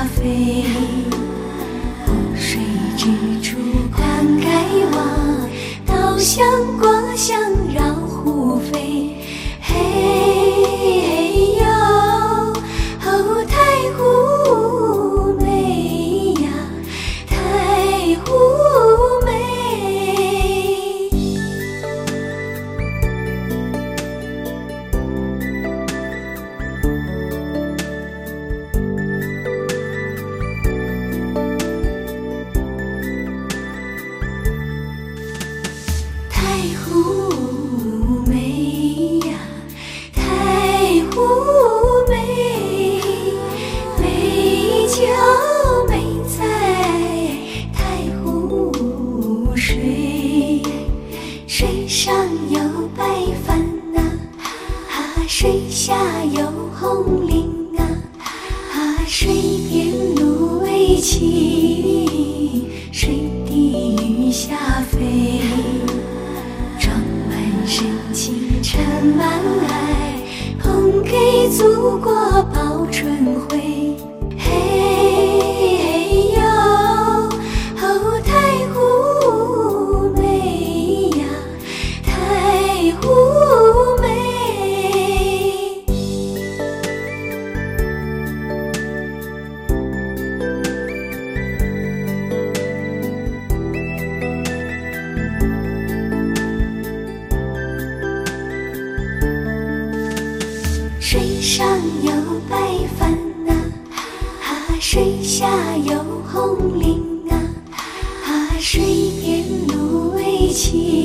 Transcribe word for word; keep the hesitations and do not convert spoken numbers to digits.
飞。湖水之处灌溉望，稻香果香绕湖飞。嘿嘿哟，后太湖美呀，太湖美。太湖美呀，太湖美，美就美在太湖水。水上有白帆呐、啊，水下有红菱啊，啊，水边芦苇齐，水底鱼虾飞。装满深情盛满爱，捧给祖国报春晖。嘿嘿哟，后太湖美呀，太湖美。水上有白帆呐、啊，水下有红菱啊，啊，水边芦苇齐。